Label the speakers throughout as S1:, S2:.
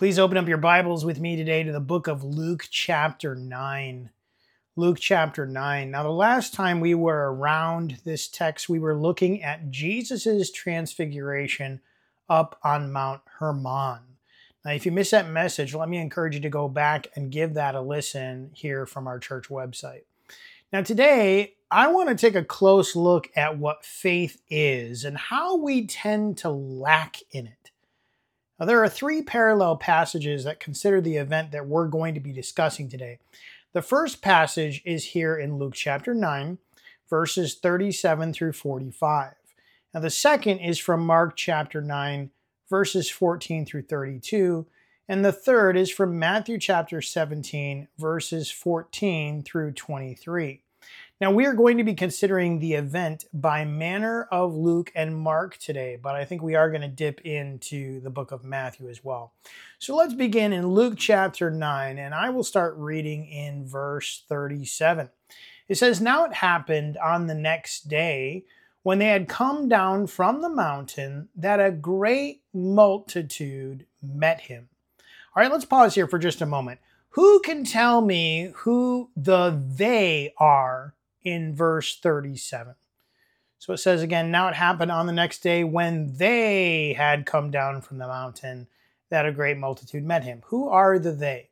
S1: Please open up your Bibles with me today to the book of Luke chapter 9. Luke chapter 9. Now, the last time we were around this text, we were looking at Jesus' transfiguration up on Mount Hermon. Now, if you missed that message, let me encourage you to go back and give that a listen here from our church website. Now, today, I want to take a close look at what faith is and how we tend to lack in it. Now, there are three parallel passages that consider the event that we're going to be discussing today. The first passage is here in Luke chapter 9, verses 37 through 45. Now, the second is from Mark chapter 9, verses 14 through 32. And the third is from Matthew chapter 17, verses 14 through 23. Now, we are going to be considering the event by manner of Luke and Mark today, but I think we are going to dip into the book of Matthew as well. So let's begin in Luke chapter 9, and I will start reading in verse 37. It says, "Now it happened on the next day, when they had come down from the mountain, that a great multitude met him." All right, let's pause here for just a moment. Who can tell me who the they are in verse 37? So it says again, "Now it happened on the next day when they had come down from the mountain that a great multitude met him." Who are the they?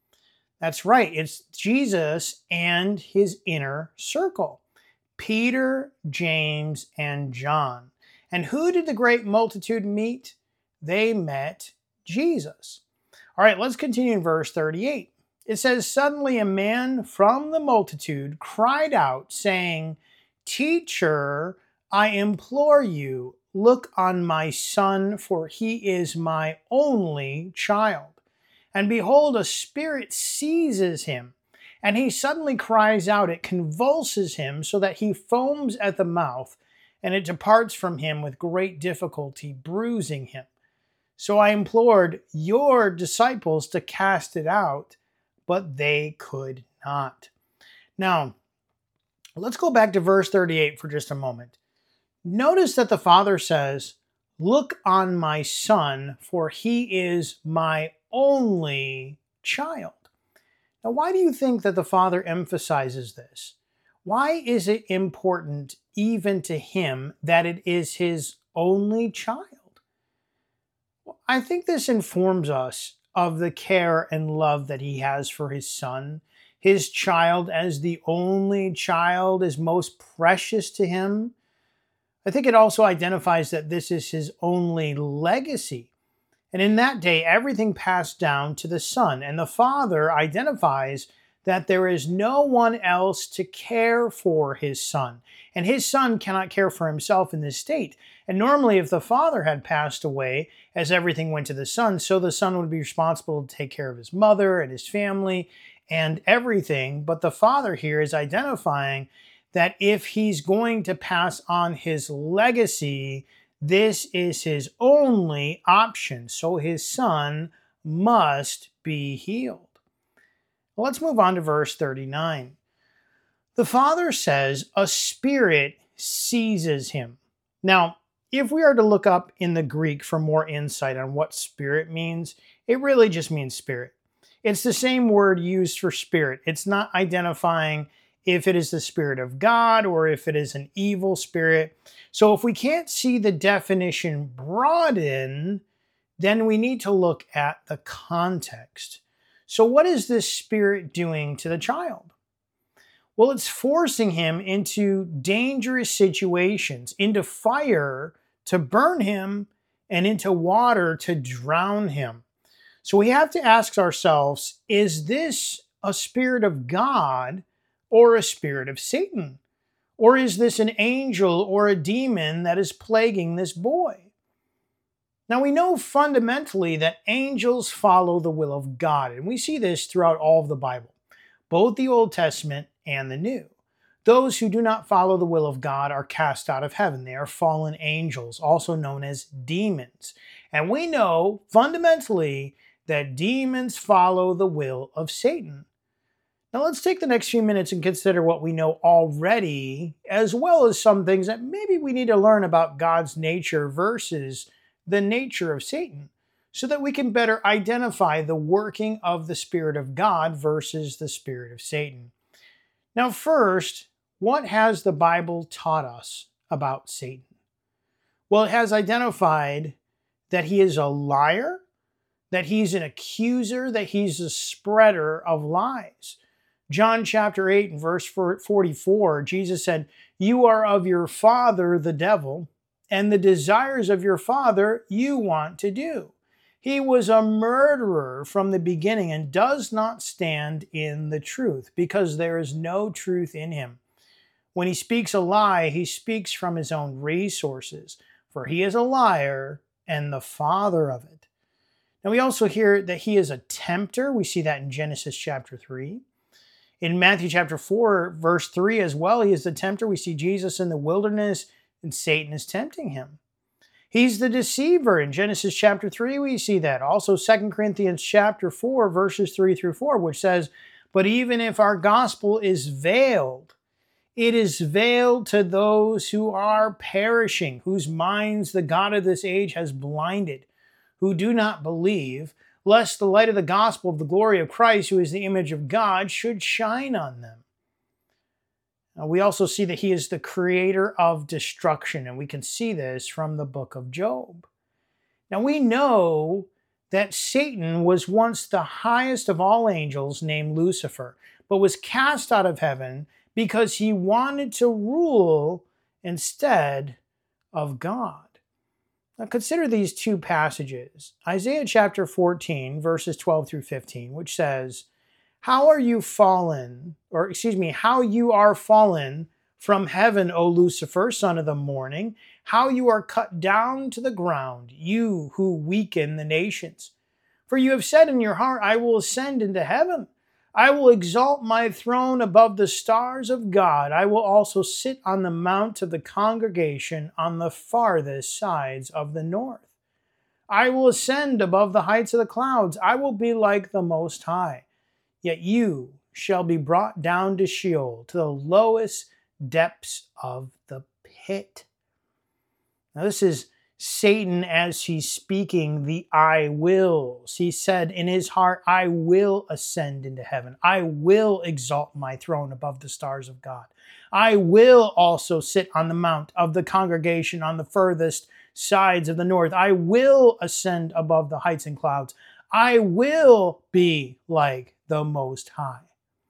S1: That's right, it's Jesus and his inner circle. Peter, James, and John. And who did the great multitude meet? They met Jesus. All right, let's continue in verse 38. It says, "Suddenly a man from the multitude cried out, saying, 'Teacher, I implore you, look on my son, for he is my only child. And behold, a spirit seizes him, and he suddenly cries out. It convulses him so that he foams at the mouth, and it departs from him with great difficulty, bruising him. So I implored your disciples to cast it out, but they could not.'" Now, let's go back to verse 38 for just a moment. Notice that the Father says, "Look on my son, for he is my only child." Now, why do you think that the Father emphasizes this? Why is it important even to him that it is his only child? Well, I think this informs us of the care and love that he has for his son. His child, as the only child, is most precious to him. I think it also identifies that this is his only legacy. And in that day, everything passed down to the son. And the father identifies that there is no one else to care for his son. And his son cannot care for himself in this state. And normally, if the father had passed away, as everything went to the son, so the son would be responsible to take care of his mother and his family and everything. But the father here is identifying that if he's going to pass on his legacy, this is his only option. So his son must be healed. Well, let's move on to verse 39. The Father says, "A spirit seizes him." Now, if we are to look up in the Greek for more insight on what spirit means, it really just means spirit. It's the same word used for spirit. It's not identifying if it is the Spirit of God or if it is an evil spirit. So if we can't see the definition broaden, then we need to look at the context. So what is this spirit doing to the child? Well, it's forcing him into dangerous situations, into fire to burn him, and into water to drown him. So we have to ask ourselves, is this a spirit of God or a spirit of Satan? Or is this an angel or a demon that is plaguing this boy? Now, we know fundamentally that angels follow the will of God, and we see this throughout all of the Bible, both the Old Testament and the New. Those who do not follow the will of God are cast out of heaven. They are fallen angels, also known as demons. And we know fundamentally that demons follow the will of Satan. Now let's take the next few minutes and consider what we know already, as well as some things that maybe we need to learn about God's nature versus the nature of Satan. so that we can better identify the working of the Spirit of God versus the spirit of Satan. Now, first, what has the Bible taught us about Satan? Well, it has identified that he is a liar, that he's an accuser, that he's a spreader of lies. John chapter 8 and verse 44, Jesus said, "You are of your father, the devil, and the desires of your father you want to do." He was a murderer from the beginning and does not stand in the truth because there is no truth in him. When he speaks a lie, he speaks from his own resources, for he is a liar and the father of it. Now we also hear that he is a tempter. We see that in Genesis chapter 3. In Matthew chapter 4, verse 3 as well, he is the tempter. We see Jesus in the wilderness and Satan is tempting him. He's the deceiver. In Genesis chapter 3, we see that. Also 2 Corinthians chapter 4, verses 3 through 4, which says, "But even if our gospel is veiled, it is veiled to those who are perishing, whose minds the God of this age has blinded, who do not believe, lest the light of the gospel of the glory of Christ, who is the image of God, should shine on them." Now, we also see that he is the creator of destruction, and we can see this from the book of Job. Now, we know that Satan was once the highest of all angels, named Lucifer, but was cast out of heaven because he wanted to rule instead of God. Now consider these two passages. Isaiah chapter 14, verses 12 through 15, which says, how you are fallen from heaven, O Lucifer, son of the morning, how you are cut down to the ground, you who weaken the nations. For you have said in your heart, I will ascend into heaven. I will exalt my throne above the stars of God. I will also sit on the mount of the congregation on the farthest sides of the north. I will ascend above the heights of the clouds. I will be like the Most High. Yet you shall be brought down to Sheol, to the lowest depths of the pit. Now this is Satan as he's speaking the I wills. He said in his heart, I will ascend into heaven. I will exalt my throne above the stars of God. I will also sit on the mount of the congregation on the furthest sides of the north. I will ascend above the heights and clouds. I will be like the Most High.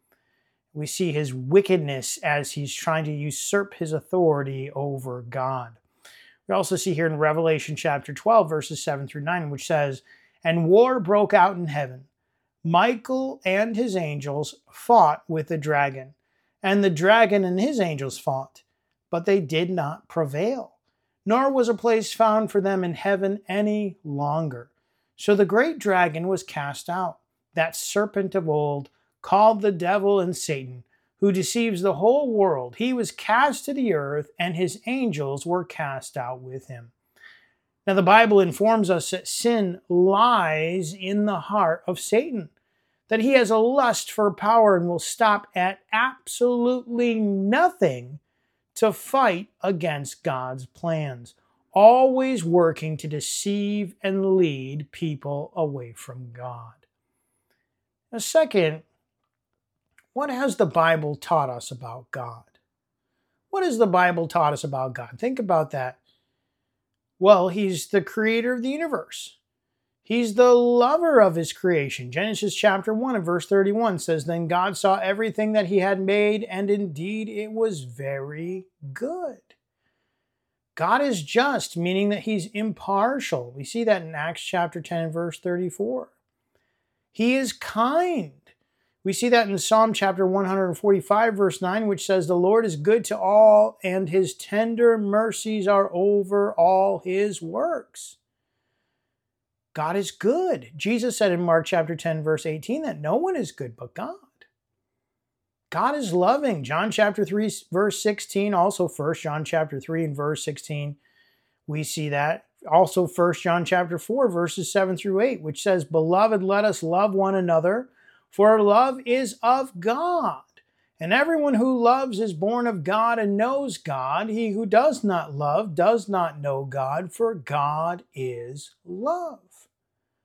S1: We see his wickedness as he's trying to usurp his authority over God. We also see here in Revelation chapter 12, verses 7 through 9, which says, and war broke out in heaven. Michael and his angels fought with the dragon, and the dragon and his angels fought, but they did not prevail, nor was a place found for them in heaven any longer. So the great dragon was cast out, that serpent of old, called the devil and Satan, who deceives the whole world. He was cast to the earth, and his angels were cast out with him. Now, the Bible informs us that sin lies in the heart of Satan, that he has a lust for power and will stop at absolutely nothing to fight against God's plans, always working to deceive and lead people away from God. Now, second, what has the Bible taught us about God? What has the Bible taught us about God? Think about that. Well, he's the creator of the universe. He's the lover of his creation. Genesis chapter 1 and verse 31 says, then God saw everything that he had made, and indeed it was very good. God is just, meaning that he's impartial. We see that in Acts chapter 10 and verse 34. He is kind. We see that in Psalm chapter 145, verse 9, which says, the Lord is good to all, and his tender mercies are over all his works. God is good. Jesus said in Mark chapter 10, verse 18, that no one is good but God. God is loving. John chapter 3, verse 16, also 1 John chapter 3 and verse 16, we see that. Also 1 John chapter 4, verses 7 through 8, which says, beloved, let us love one another, for love is of God. And everyone who loves is born of God and knows God. He who does not love does not know God, for God is love.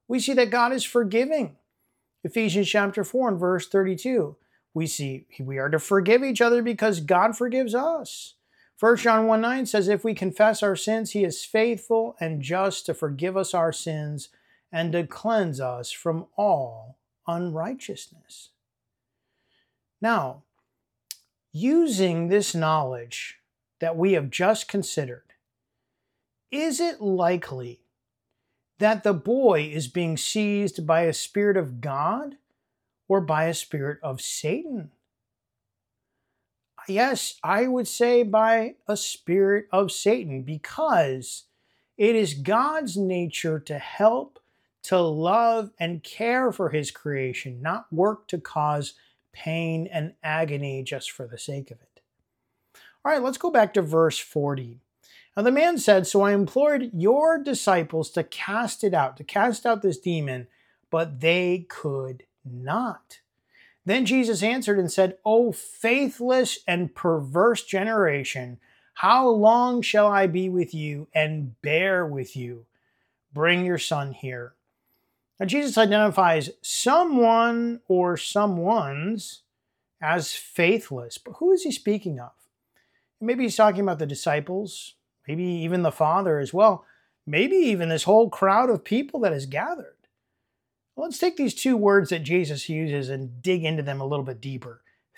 S1: We see that God is forgiving. Ephesians chapter 4 and verse 32. We see we are to forgive each other because God forgives us. 1 John 1:9 says, if we confess our sins, he is faithful and just to forgive us our sins and to cleanse us from all unrighteousness. Now, using this knowledge that we have just considered, is it likely that the boy is being seized by a spirit of God or by a spirit of Satan? Yes, I would say by a spirit of Satan, because it is God's nature to help, to love, and care for his creation, not work to cause pain and agony just for the sake of it. All right, let's go back to verse 40. Now the man said, so I implored your disciples to cast it out, to cast out this demon, but they could not. Then Jesus answered and said, O faithless and perverse generation, how long shall I be with you and bear with you? Bring your son here. Now Jesus identifies someone or someones as faithless, but who is he speaking of? Maybe he's talking about the disciples, maybe even the Father as well, maybe even this whole crowd of people that is gathered. Well, let's take these two words that Jesus uses and dig into them a little bit deeper.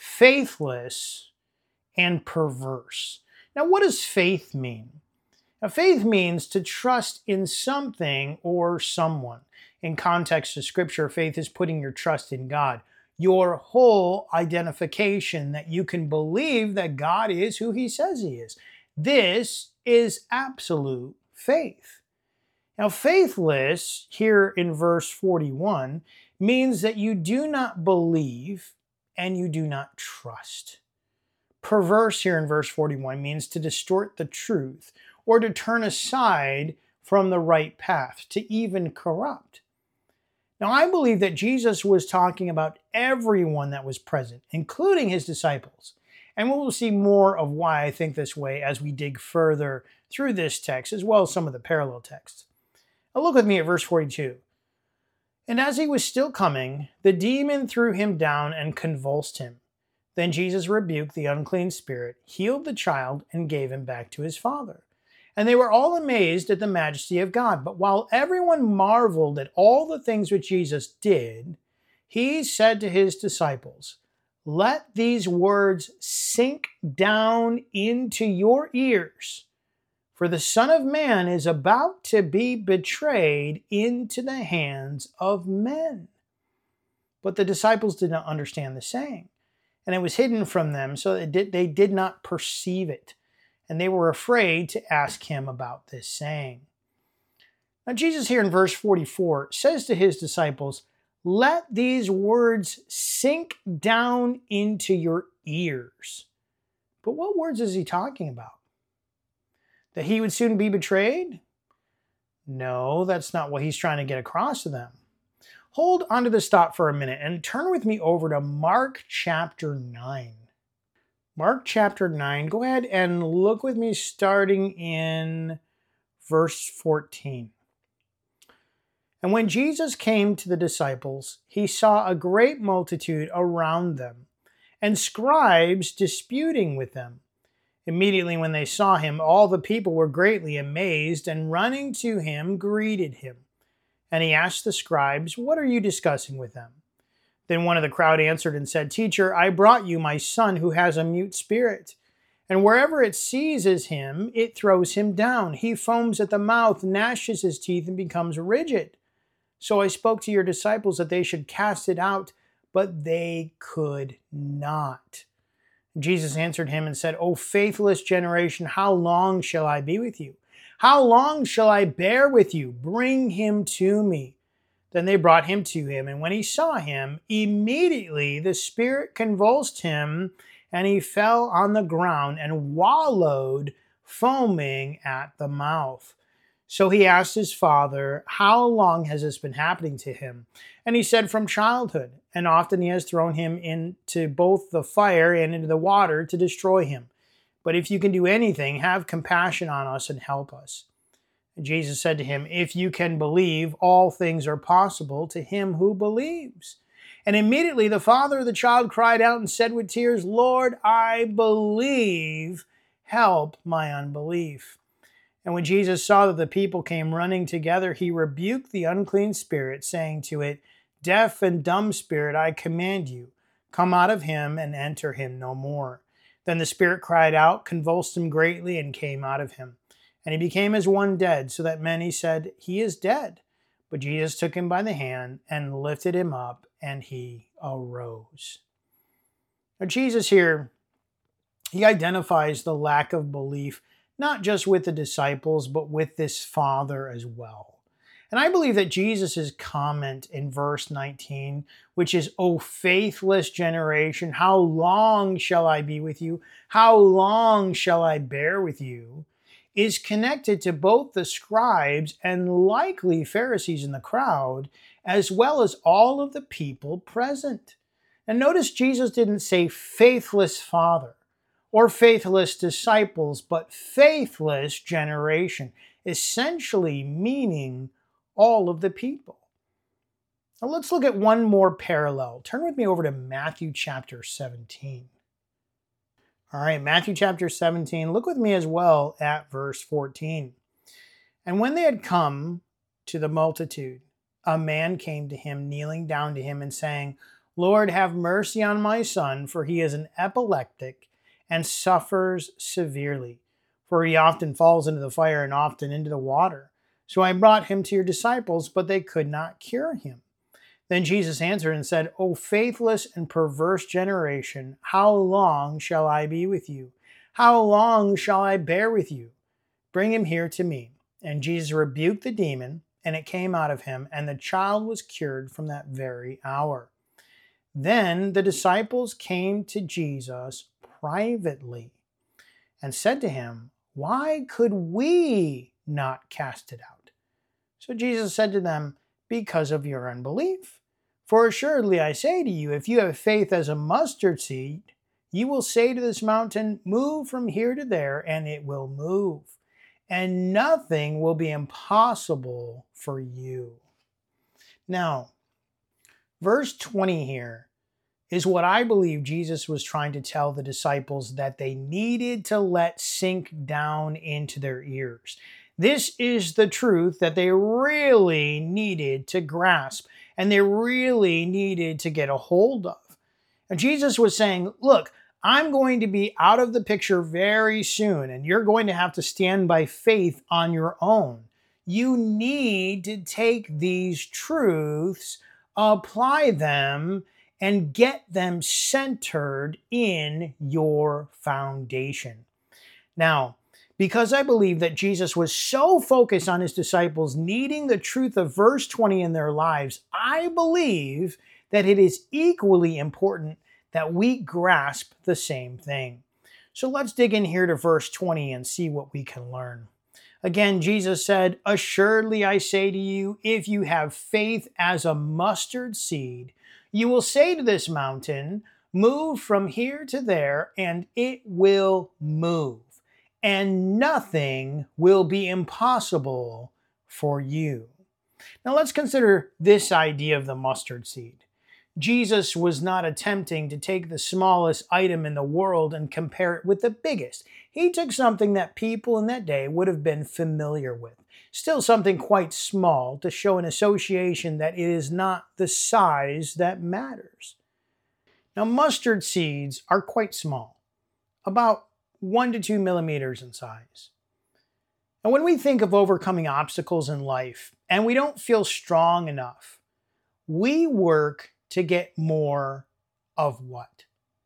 S1: Faithless and perverse. Now, what does faith mean? Now, faith means to trust in something or someone. In context of Scripture, faith is putting your trust in God. Your whole identification that you can believe that God is who he says he is. This is absolute faith. Now, faithless here in verse 41 means that you do not believe and you do not trust. Perverse here in verse 41 means to distort the truth or to turn aside from the right path, to even corrupt. Now, I believe that Jesus was talking about everyone that was present, including his disciples. And we will see more of why I think this way as we dig further through this text, as well as some of the parallel texts. Now, look with me at verse 42. And as he was still coming, the demon threw him down and convulsed him. Then Jesus rebuked the unclean spirit, healed the child, and gave him back to his father. And they were all amazed at the majesty of God. But while everyone marveled at all the things which Jesus did, he said to his disciples, let these words sink down into your ears, for the Son of Man is about to be betrayed into the hands of men. But the disciples did not understand the saying, and it was hidden from them, so that they did not perceive it. And they were afraid to ask him about this saying. Now, Jesus here in verse 44 says to his disciples, let these words sink down into your ears. But what words is he talking about? That he would soon be betrayed? No, that's not what he's trying to get across to them. Hold onto the stop for a minute and turn with me over to Mark chapter 9. Mark chapter 9, go ahead and look with me starting in verse 14. And when Jesus came to the disciples, he saw a great multitude around them, and scribes disputing with them. Immediately when they saw him, all the people were greatly amazed, and running to him, greeted him. And he asked the scribes, what are you discussing with them? Then one of the crowd answered and said, Teacher, I brought you my son who has a mute spirit. And wherever it seizes him, it throws him down. He foams at the mouth, gnashes his teeth, and becomes rigid. So I spoke to your disciples that they should cast it out, but they could not. Jesus answered him and said, O faithless generation, how long shall I be with you? How long shall I bear with you? Bring him to me. Then they brought him to him, and when he saw him, immediately the spirit convulsed him, and he fell on the ground and wallowed, foaming at the mouth. So he asked his father, how long has this been happening to him? And he said, from childhood, and often he has thrown him into both the fire and into the water to destroy him. But if you can do anything, have compassion on us and help us. Jesus said to him, "If you can believe, all things are possible to him who believes." And immediately the father of the child cried out and said with tears, "Lord, I believe. Help my unbelief." And when Jesus saw that the people came running together, he rebuked the unclean spirit, saying to it, "Deaf and dumb spirit, I command you, come out of him and enter him no more." Then the spirit cried out, convulsed him greatly, and came out of him. And he became as one dead, so that many said, "He is dead." But Jesus took him by the hand and lifted him up, and he arose. Now, Jesus here, he identifies the lack of belief not just with the disciples, but with this father as well. And I believe that Jesus' comment in verse 19, which is, "O faithless generation, how long shall I be with you? How long shall I bear with you?" is connected to both the scribes and likely Pharisees in the crowd, as well as all of the people present. And notice Jesus didn't say faithless father or faithless disciples, but faithless generation, essentially meaning all of the people. Now let's look at one more parallel. Turn with me over to Matthew chapter 17. All right, Matthew chapter 17. Look with me as well at verse 14. And when they had come to the multitude, a man came to him, kneeling down to him and saying, "Lord, have mercy on my son, for he is an epileptic and suffers severely. For he often falls into the fire and often into the water. So I brought him to your disciples, but they could not cure him." Then Jesus answered and said, "O faithless and perverse generation, how long shall I be with you? How long shall I bear with you? Bring him here to me." And Jesus rebuked the demon, and it came out of him, and the child was cured from that very hour. Then the disciples came to Jesus privately and said to him, "Why could we not cast it out?" So Jesus said to them, "Because of your unbelief. For assuredly I say to you, if you have faith as a mustard seed, you will say to this mountain, 'Move from here to there,' and it will move. And nothing will be impossible for you." Now, verse 20 here is what I believe Jesus was trying to tell the disciples that they needed to let sink down into their ears. This is the truth that they really needed to grasp and they really needed to get a hold of. And Jesus was saying, "Look, I'm going to be out of the picture very soon, and you're going to have to stand by faith on your own. You need to take these truths, apply them, and get them centered in your foundation." Now, because I believe that Jesus was so focused on his disciples needing the truth of verse 20 in their lives, I believe that it is equally important that we grasp the same thing. So let's dig in here to verse 20 and see what we can learn. Again, Jesus said, "Assuredly I say to you, if you have faith as a mustard seed, you will say to this mountain, 'Move from here to there,' and it will move. And nothing will be impossible for you." Now let's consider this idea of the mustard seed. Jesus was not attempting to take the smallest item in the world and compare it with the biggest. He took something that people in that day would have been familiar with, still something quite small, to show an association that it is not the size that matters. Now, mustard seeds are quite small, about 1 to 2 millimeters in size. And when we think of overcoming obstacles in life and we don't feel strong enough, we work to get more of what?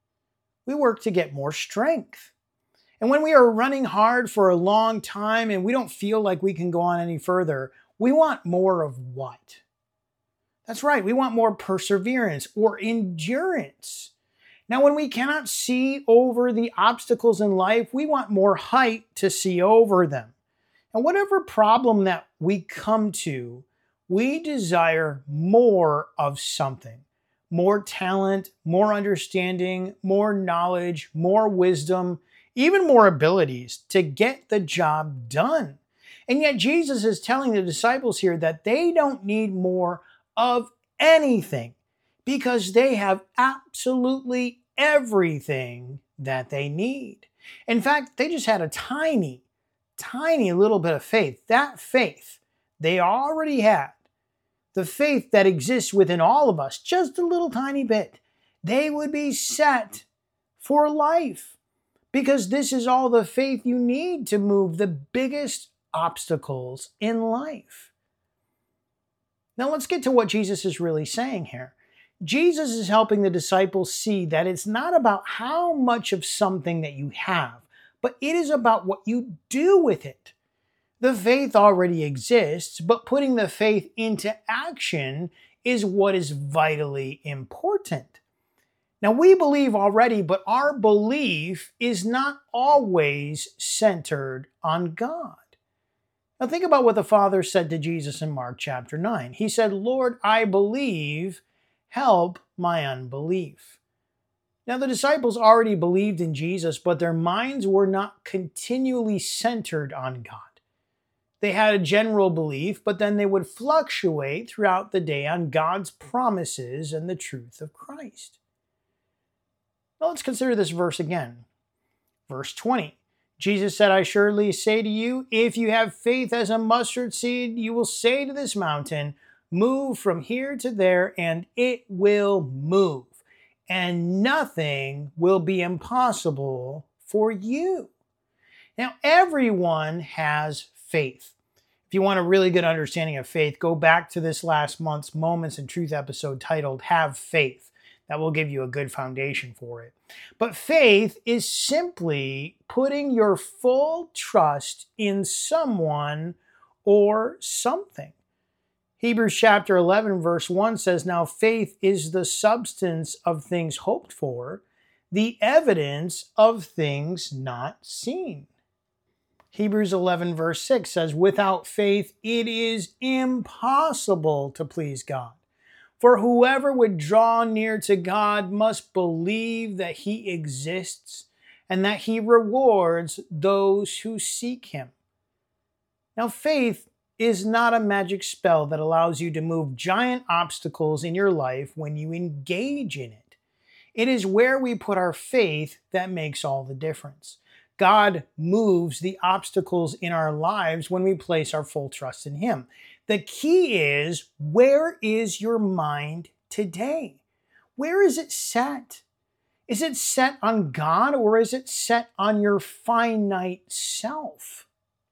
S1: We work to get more strength. And when we are running hard for a long time and we don't feel like we can go on any further, we want more of what? That's right, we want more perseverance or endurance. Now, when we cannot see over the obstacles in life, we want more height to see over them. And whatever problem that we come to, we desire more of something. More talent, more understanding, more knowledge, more wisdom, even more abilities to get the job done. And yet Jesus is telling the disciples here that they don't need more of anything because they have absolutely everything that they need. In fact, they just had a tiny, tiny little bit of faith. That faith they already had, the faith that exists within all of us, just a little tiny bit, they would be set for life because this is all the faith you need to move the biggest obstacles in life. Now let's get to what Jesus is really saying here. Jesus is helping the disciples see that it's not about how much of something that you have, but it is about what you do with it. The faith already exists, but putting the faith into action is what is vitally important. Now, we believe already, but our belief is not always centered on God. Now, think about what the Father said to Jesus in Mark chapter 9. He said, "Lord, I believe, help my unbelief." Now, the disciples already believed in Jesus, but their minds were not continually centered on God. They had a general belief, but then they would fluctuate throughout the day on God's promises and the truth of Christ. Now let's consider this verse again. Verse 20. Jesus said, "I surely say to you, if you have faith as a mustard seed, you will say to this mountain, 'Move from here to there,' and it will move. And nothing will be impossible for you." Now, everyone has faith. If you want a really good understanding of faith, go back to this last month's Moments in Truth episode titled Have Faith. That will give you a good foundation for it. But faith is simply putting your full trust in someone or something. Hebrews chapter 11 verse 1 says, "Now faith is the substance of things hoped for, the evidence of things not seen." Hebrews 11 verse 6 says, "Without faith it is impossible to please God. For whoever would draw near to God must believe that he exists and that he rewards those who seek him." Now, faith is not a magic spell that allows you to move giant obstacles in your life when you engage in it. It is where we put our faith that makes all the difference. God moves the obstacles in our lives when we place our full trust in him. The key is, where is your mind today? Where is it set? Is it set on God or is it set on your finite self?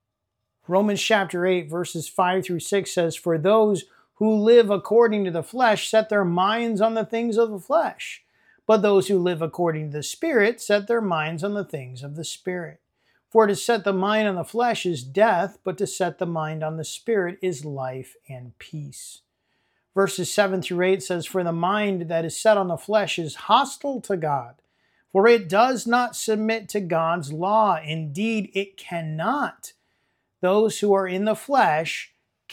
S1: Romans chapter 8 verses 5 through 6 says, "For those who live according to the flesh set their minds on the things of the flesh. But those who live according to the Spirit set their minds on the things of the Spirit. For to set the mind on the flesh is death, but to set the mind on the Spirit is life and peace." Verses 7 through 8 says, "For the mind that is set on the flesh is hostile to God, for it does not submit to God's law. Indeed, it cannot. Those who are in the flesh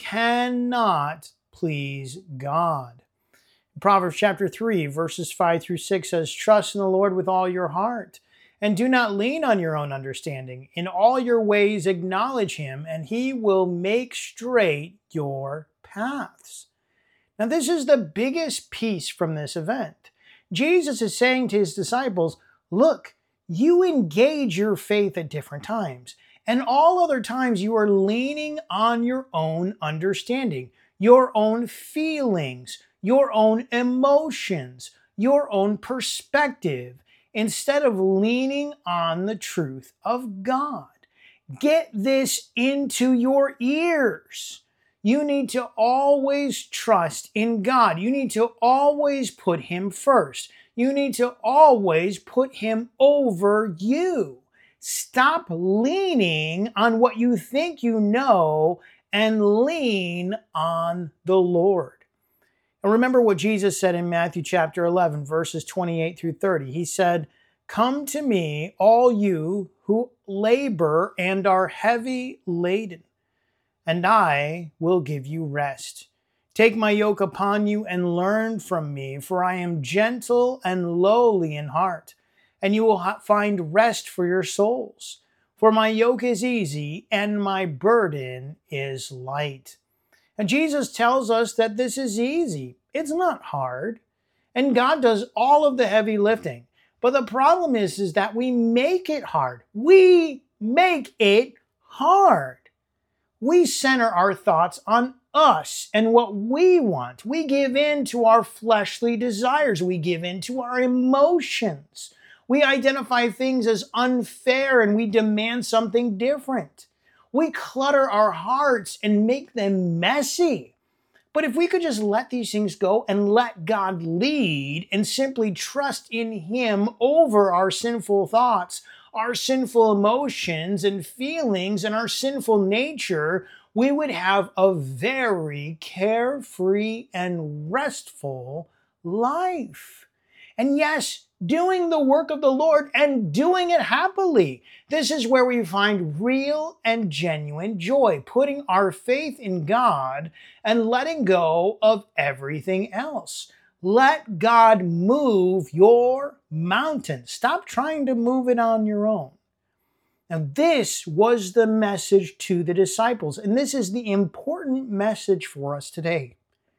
S1: cannot please God." Proverbs chapter 3, verses 5 through 6 says, "Trust in the Lord with all your heart, and do not lean on your own understanding. In all your ways acknowledge him, and he will make straight your paths." Now, this is the biggest piece from this event. Jesus is saying to his disciples, look, you engage your faith at different times, and all other times you are leaning on your own understanding, your own feelings, your own emotions, your own perspective, instead of leaning on the truth of God. Get this into your ears. You need to always trust in God. You need to always put him first. You need to always put him over you. Stop leaning on what you think you know and lean on the Lord. And remember what Jesus said in Matthew chapter 11, verses 28 through 30. He said, "Come to me, all you who labor and are heavy laden, and I will give you rest. Take my yoke upon you and learn from me, for I am gentle and lowly in heart, and you will find rest for your souls. For my yoke is easy and my burden is light. And Jesus tells us that this is easy. It's not hard. And God does all of the heavy lifting. But the problem is that we make it hard. We make it hard. We center our thoughts on us and what we want. We give in to our fleshly desires. We give in to our emotions. We identify things as unfair and we demand something different. We clutter our hearts and make them messy. But if we could just let these things go and let God lead and simply trust in Him over our sinful thoughts, our sinful emotions and feelings, and our sinful nature, we would have a very carefree and restful life. And yes, doing the work of the Lord and doing it happily. This is where we find real and genuine joy, putting our faith in God and letting go of everything else. Let God move your mountain. Stop trying to move it on your own. Now, this was the message to the disciples, and this is the important message for us today.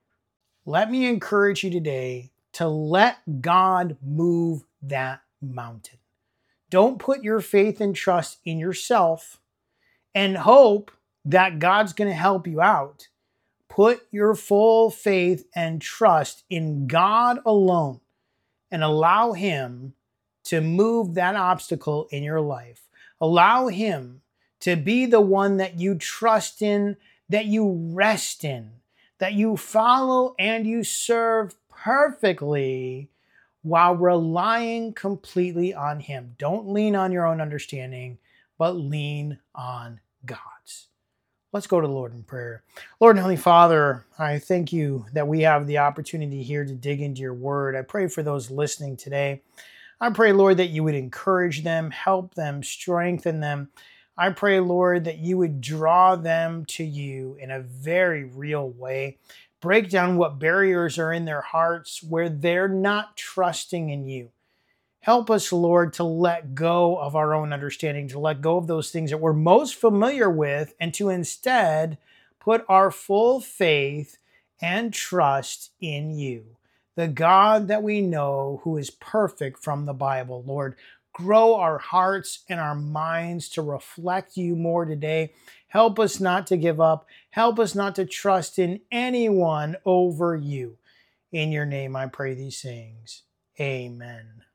S1: Let me encourage you today to let God move that mountain. Don't put your faith and trust in yourself and hope that God's going to help you out. Put your full faith and trust in God alone and allow Him to move that obstacle in your life. Allow Him to be the one that you trust in, that you rest in, that you follow and you serve perfectly while relying completely on Him. Don't lean on your own understanding, but lean on God's. Let's go to the Lord in prayer. Lord and Heavenly Father, I thank you that we have the opportunity here to dig into your word. I pray for those listening today. I pray, Lord, that you would encourage them, help them, strengthen them. I pray, Lord, that you would draw them to you in a very real way. Break down what barriers are in their hearts where they're not trusting in you. Help us, Lord, to let go of our own understanding, to let go of those things that we're most familiar with, and to instead put our full faith and trust in you, the God that we know who is perfect from the Bible. Lord, grow our hearts and our minds to reflect you more today. Help us not to give up. Help us not to trust in anyone over you. In your name I pray these things. Amen.